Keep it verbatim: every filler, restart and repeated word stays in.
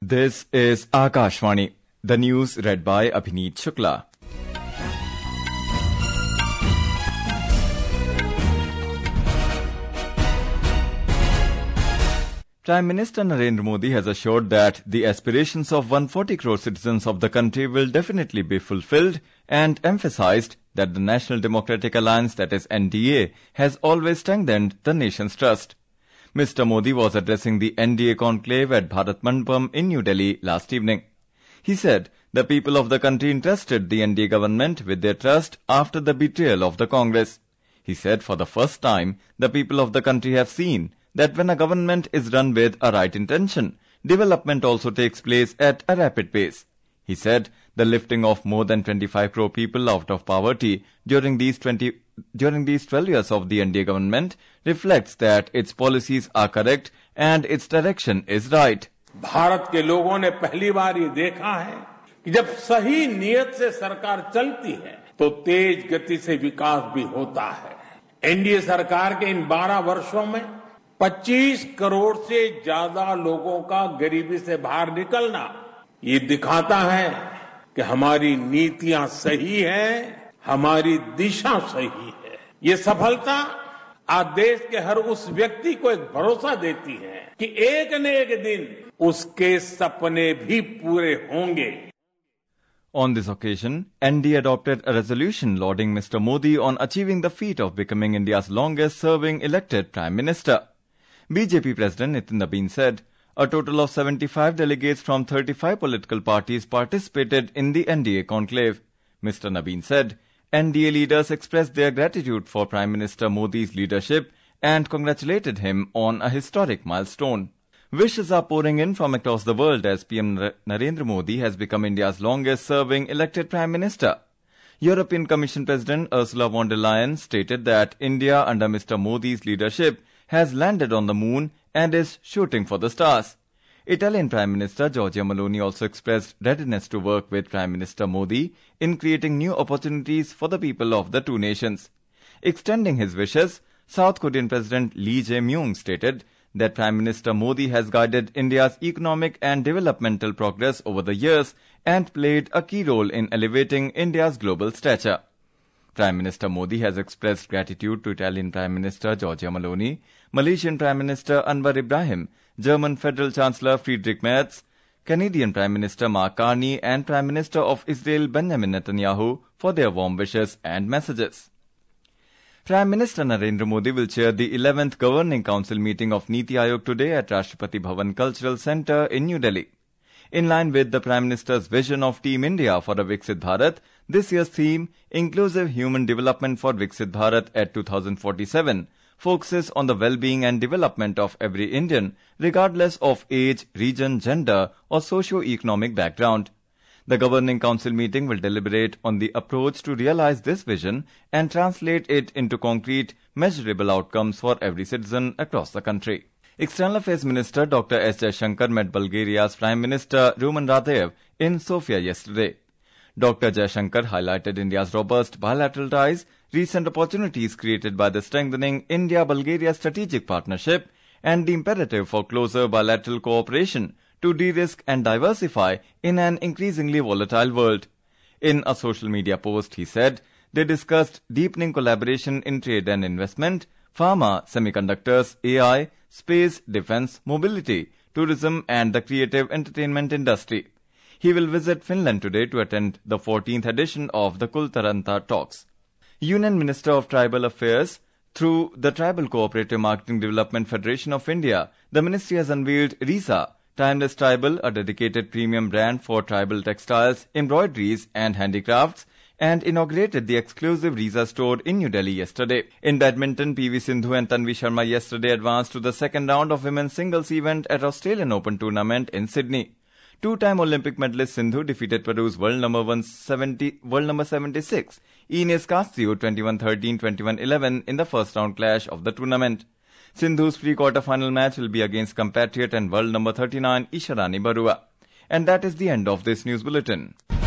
This is Akashvani. The news read by Abhineet Shukla. Prime Minister Narendra Modi has assured that the aspirations of one hundred forty crore citizens of the country will definitely be fulfilled and emphasized that the National Democratic Alliance, that is N D A, has always strengthened the nation's trust. Mister Modi was addressing the N D A conclave at Bharat Mandapam in New Delhi last evening. He said the people of the country entrusted the N D A government with their trust after the betrayal of the Congress. He said for the first time, the people of the country have seen that when a government is run with a right intention, development also takes place at a rapid pace. He said the lifting of more than twenty-five crore people out of poverty during these twenty during these twelve years of the N D A government reflects that its policies are correct and its direction is right. Bharat के लोगों ने पहली बार ये देखा है कि जब सही नियत से सरकार चलती है तो तेज गति से विकास भी होता है. एनडीए सरकार के इन बारह वर्षों में पच्चीस करोड़ से ज्यादा लोगों का गरीबी से बाहर निकलना ये दिखाता है कि हमारी नीतियां सही हैं, हमारी दिशा सही है. ये सफलता आज देश के हर उस व्यक्ति को एक भरोसा देती है कि एक न एक दिन उसके सपने भी पूरे होंगे. On this occasion, N D A adopted a resolution lauding Mister Modi on achieving the feat of becoming India's longest-serving elected Prime Minister. B J P President Nitin Nabin said a total of seventy-five delegates from thirty-five political parties participated in the N D A conclave. Mister Nabin said N D A leaders expressed their gratitude for Prime Minister Modi's leadership and congratulated him on a historic milestone. Wishes are pouring in from across the world as P M Narendra Modi has become India's longest-serving elected Prime Minister. European Commission President Ursula von der Leyen stated that India under Mister Modi's leadership has landed on the moon and is shooting for the stars. Italian Prime Minister Giorgia Meloni also expressed readiness to work with Prime Minister Modi in creating new opportunities for the people of the two nations. Extending his wishes, South Korean President Lee Jae-myung stated that Prime Minister Modi has guided India's economic and developmental progress over the years and played a key role in elevating India's global stature. Prime Minister Modi has expressed gratitude to Italian Prime Minister Giorgia Meloni, Malaysian Prime Minister Anwar Ibrahim, German Federal Chancellor Friedrich Merz, Canadian Prime Minister Mark Carney and Prime Minister of Israel Benjamin Netanyahu for their warm wishes and messages. Prime Minister Narendra Modi will chair the eleventh Governing Council meeting of Niti Aayog today at Rashtrapati Bhavan Cultural Centre in New Delhi. In line with the Prime Minister's vision of Team India for a Viksit Bharat, this year's theme, Inclusive Human Development for Viksit Bharat at two thousand forty-seven, focuses on the well-being and development of every Indian, regardless of age, region, gender or socio-economic background. The Governing Council meeting will deliberate on the approach to realize this vision and translate it into concrete, measurable outcomes for every citizen across the country. External Affairs Minister Doctor S Jaishankar met Bulgaria's Prime Minister Rumen Radev in Sofia yesterday. Doctor Jaishankar highlighted India's robust bilateral ties, recent opportunities created by the strengthening India-Bulgaria strategic partnership, and the imperative for closer bilateral cooperation to de-risk and diversify in an increasingly volatile world. In a social media post, he said they discussed deepening collaboration in trade and investment, pharma, semiconductors, A I, space, defense, mobility, tourism and the creative entertainment industry. He will visit Finland today to attend the fourteenth edition of the Kultaranta Talks. Union Minister of Tribal Affairs, through the Tribal Cooperative Marketing Development Federation of India, the ministry has unveiled RISA, Timeless Tribal, a dedicated premium brand for tribal textiles, embroideries and handicrafts, and inaugurated the exclusive RISA store in New Delhi yesterday. In badminton, P V Sindhu and Tanvi Sharma yesterday advanced to the second round of women's singles event at Australian Open tournament in Sydney. Two-time Olympic medalist Sindhu defeated Peru's world number one seventy, world number seventy-six, Ines Castillo twenty-one thirteen, twenty-one eleven in the first round clash of the tournament. Sindhu's pre-quarter-final match will be against compatriot and world number thirty-nine Isharani Barua. And that is the end of this news bulletin.